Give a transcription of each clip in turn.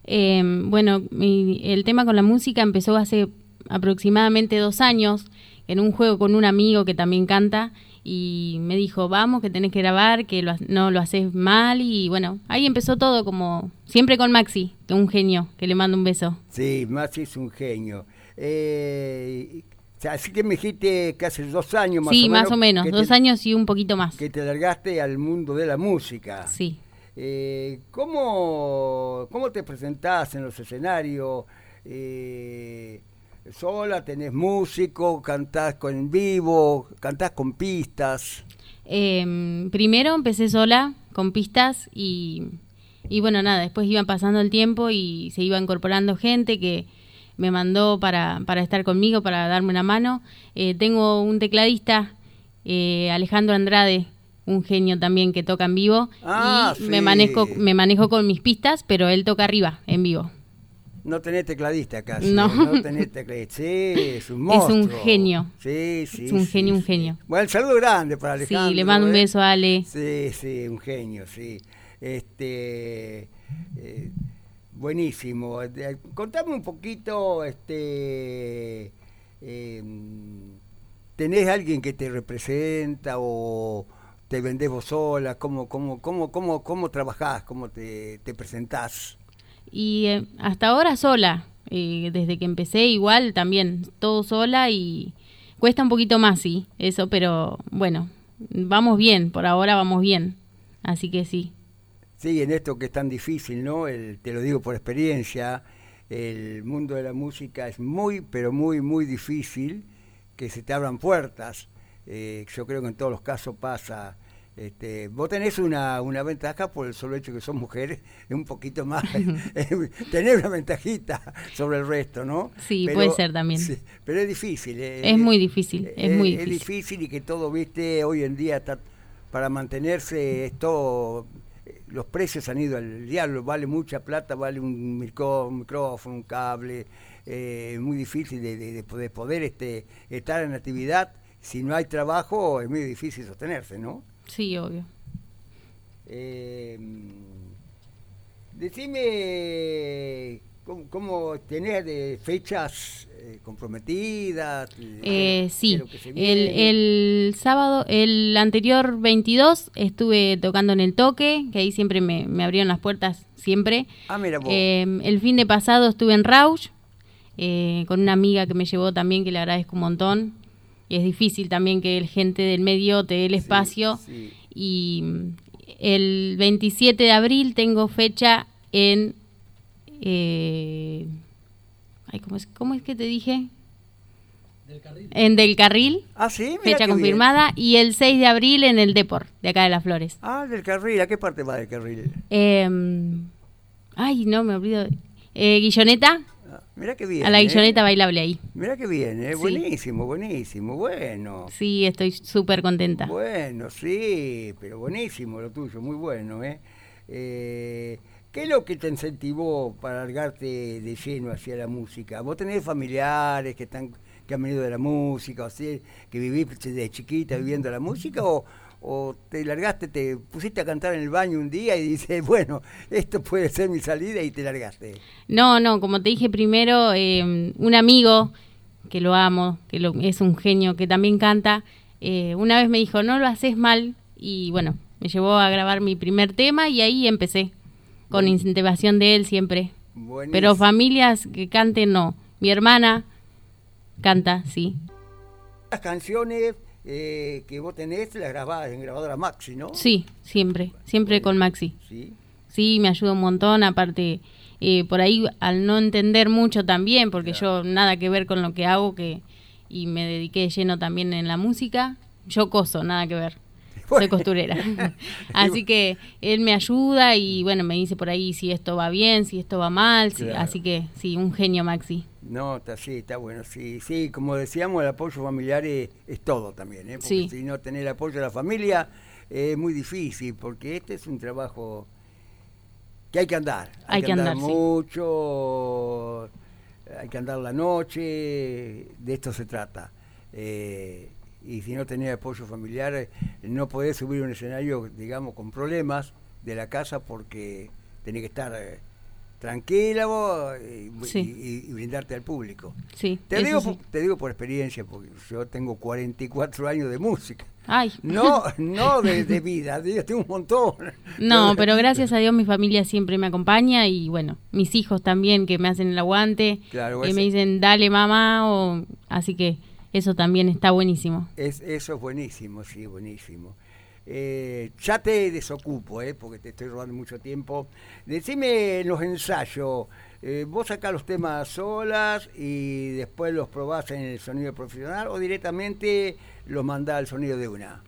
Bueno, el tema con la música empezó hace aproximadamente 2 años, en un juego con un amigo que también canta, y me dijo, vamos, que tenés que grabar, que no lo haces mal, y bueno, ahí empezó todo, como siempre con Maxi, que es un genio, que le mando un beso. Sí, Maxi es un genio. Así que me dijiste que hace 2 años Sí, más o menos, 2 años y un poquito más. Que te largaste al mundo de la música. Sí. ¿Cómo te presentás en los escenarios? ¿Sola, tenés músico, cantás en vivo, cantás con pistas? Primero empecé sola, con pistas, y bueno, nada, después iban pasando el tiempo y se iba incorporando gente que me mandó para estar conmigo, para darme una mano. Tengo un tecladista, Alejandro Andrade, un genio también que toca en vivo, y sí. me manejo con mis pistas, pero él toca arriba, en vivo. No tenés tecladista casi. No. No tenés tecladista. Sí, es un monstruo. Es un genio. Sí. Es un genio. Bueno, el saludo grande para Alejandro. Sí, le mando un beso a Ale. Sí, un genio, sí. Buenísimo. Contame un poquito, ¿tenés alguien que te representa o te vendés vos sola? ¿Cómo trabajás? ¿Cómo te presentás? Y hasta ahora sola, desde que empecé igual también, todo sola, y cuesta un poquito más, sí, eso, pero bueno, vamos bien, por ahora vamos bien, así que sí. Sí, en esto que es tan difícil, ¿no? Te lo digo por experiencia, el mundo de la música es muy, pero muy, muy difícil que se te abran puertas. Yo creo que en todos los casos pasa. Vos tenés una ventaja por el solo hecho que son mujeres, es un poquito más, tenés una ventajita sobre el resto, ¿no? Sí, puede ser también. Sí, pero es difícil. Es muy difícil, es muy difícil. Es difícil y que todo, viste, hoy en día para mantenerse esto, los precios han ido al diablo, vale mucha plata, vale un micrófono, un cable, muy difícil de poder estar en actividad. Si no hay trabajo es muy difícil sostenerse, ¿no? Sí, obvio. Decime cómo tenés de fechas comprometidas. Sí, el sábado, el anterior 22 estuve tocando en el Toque, que ahí siempre me abrieron las puertas, siempre. Mira vos. El fin de pasado estuve en Rausch, con una amiga que me llevó también, que le agradezco un montón. Y es difícil también que el gente del medio te dé el espacio. Sí. Y el 27 de abril tengo fecha en... ¿cómo es que te dije? Del Carril. En Del Carril. Sí, fecha confirmada. Bien. Y el 6 de abril en el Depor, de acá de Las Flores. Del Carril. ¿A qué parte va del Carril? No, me olvido. Guilloneta. Mirá que bien. A la guilloneta bailable ahí. Mirá que bien, Sí. Buenísimo, bueno. Sí, estoy súper contenta. Bueno, sí, pero buenísimo lo tuyo, muy bueno, ¿Qué es lo que te incentivó para largarte de lleno hacia la música? ¿Vos tenés familiares que han venido de la música, o sea, que vivís de chiquita viviendo la música, o te largaste, te pusiste a cantar en el baño un día y dices, bueno, esto puede ser mi salida, y te largaste? No, como te dije primero, un amigo que lo amo, es un genio, que también canta, una vez me dijo, no lo haces mal, y bueno, me llevó a grabar mi primer tema y ahí empecé, con incentivación de él siempre. Buenísimo. Pero familias que canten, no. Mi hermana canta, sí. Las canciones que vos tenés las grabás en grabadora Maxi, ¿no? Sí, siempre con Maxi. Sí. Sí, me ayuda un montón, aparte, por ahí al no entender mucho también, porque Claro. yo nada que ver con lo que hago, y me dediqué de lleno también en la música, yo coso, nada que ver. Soy costurera. Así que él me ayuda y bueno, me dice por ahí si esto va bien, si esto va mal, Claro. Así que sí, un genio Maxi. No, está bueno, sí, como decíamos, el apoyo familiar es todo también, porque Sí. si no tenés el apoyo de la familia es muy difícil, porque este es un trabajo que hay que andar. Hay que andar, sí. mucho, hay que andar la noche, de esto se trata. Y si no tenés apoyo familiar, no podés subir un escenario, digamos, con problemas de la casa, porque tenés que estar tranquila vos Sí. y brindarte al público. Sí, Te eso digo, sí. te digo por experiencia, porque yo tengo 44 años de música. Ay. No de vida, yo tengo un montón. No, pero gracias a Dios mi familia siempre me acompaña y bueno, mis hijos también que me hacen el aguante, Claro, que me dicen dale mamá, así que eso también está buenísimo. Eso es buenísimo, sí, buenísimo. Ya te desocupo, porque te estoy robando mucho tiempo. Decime los ensayos. ¿Vos sacás los temas solas y después los probás en el sonido profesional o directamente los mandás al sonido de una?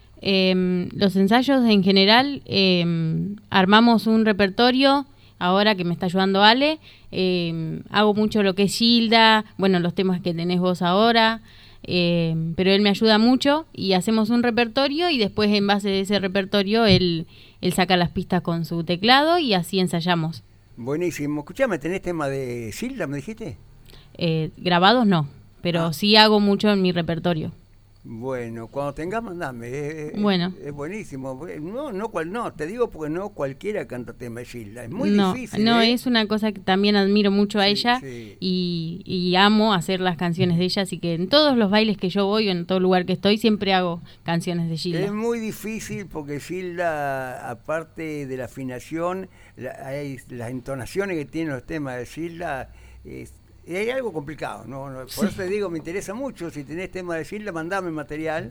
Los ensayos en general, armamos un repertorio, ahora que me está ayudando Ale, hago mucho lo que es Gilda, bueno, los temas que tenés vos ahora, pero él me ayuda mucho y hacemos un repertorio y después en base de ese repertorio él saca las pistas con su teclado y así ensayamos. Buenísimo. Escuchame, ¿tenés tema de Gilda, me dijiste? Grabados no, pero sí hago mucho en mi repertorio. Bueno, cuando tengas, mandame. Bueno. Es buenísimo. No, te digo porque no cualquiera canta tema de Gilda. Es muy No, difícil. no, es una cosa que también admiro mucho a Sí, ella sí. y amo hacer las canciones de ella, así que en todos los bailes que yo voy o en todo lugar que estoy siempre hago canciones de Gilda. Es muy difícil porque Gilda, aparte de la afinación, las entonaciones que tienen los temas de Gilda, hay algo complicado, ¿no? Por eso te digo, me interesa mucho, si tenés tema de Gilda, mandame material,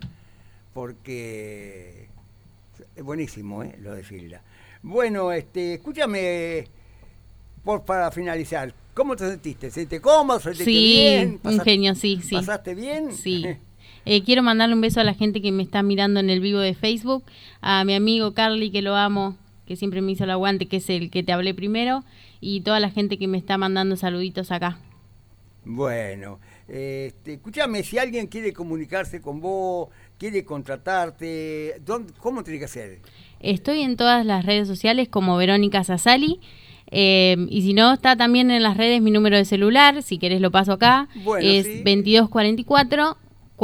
porque es buenísimo, lo de Gilda. Bueno, escúchame, para finalizar, ¿cómo te sentiste? ¿Sentiste cómodo? ¿Sentiste bien? Un genio, sí. ¿Pasaste bien? Sí. Quiero mandarle un beso a la gente que me está mirando en el vivo de Facebook, a mi amigo Carly, que lo amo, que siempre me hizo el aguante, que es el que te hablé primero, y toda la gente que me está mandando saluditos acá. Bueno, escúchame, si alguien quiere comunicarse con vos, quiere contratarte, ¿cómo tiene que hacer? Estoy en todas las redes sociales como Verónica Sassali, y si no, está también en las redes mi número de celular, si querés lo paso acá, Bueno, es sí. 2244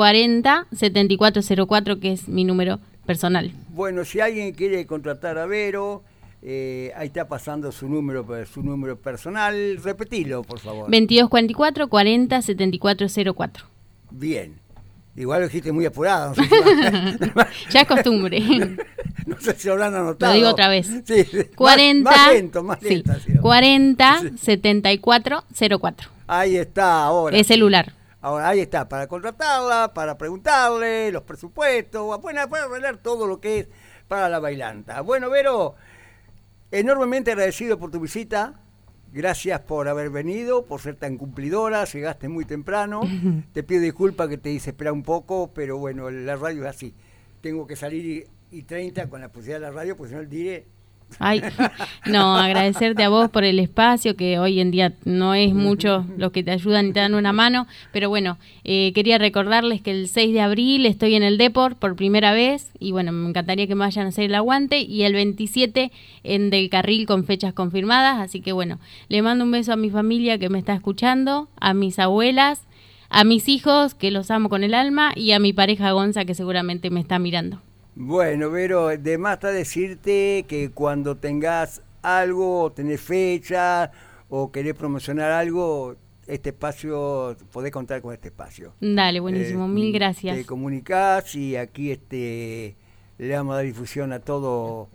40 7404, que es mi número personal. Bueno, si alguien quiere contratar a Vero, ahí está pasando su número personal, repetilo, por favor. 2244 40 7404. Bien. Igual lo dijiste muy apurado. No sé si, Ya es costumbre. no sé si habrán anotado. Lo digo otra vez. Sí, 40 más lento, sí, sí. 40 74 04. Ahí está, ahora. Es celular. Ahora, ahí está, para contratarla, para preguntarle los presupuestos, bueno, para arreglar todo lo que es para la bailanta. Bueno, Vero, enormemente agradecido por tu visita. Gracias por haber venido, por ser tan cumplidora, llegaste muy temprano. Te pido disculpas que te hice esperar un poco, pero bueno, la radio es así. Tengo que salir y 30 con la posibilidad de la radio, porque si no el diré. Ay, no, agradecerte a vos por el espacio, que hoy en día no es mucho los que te ayudan y te dan una mano, pero bueno, quería recordarles que el 6 de abril estoy en el Deport por primera vez, y bueno, me encantaría que me vayan a hacer el aguante, y el 27 en Del Carril con fechas confirmadas, así que bueno, le mando un beso a mi familia que me está escuchando, a mis abuelas, a mis hijos, que los amo con el alma, y a mi pareja Gonza, que seguramente me está mirando. Bueno, Vero, de más está decirte que cuando tengas algo, tenés fecha o querés promocionar algo, este espacio, podés contar con este espacio. Dale, buenísimo, mil gracias. Te comunicás y aquí le vamos a dar difusión a todo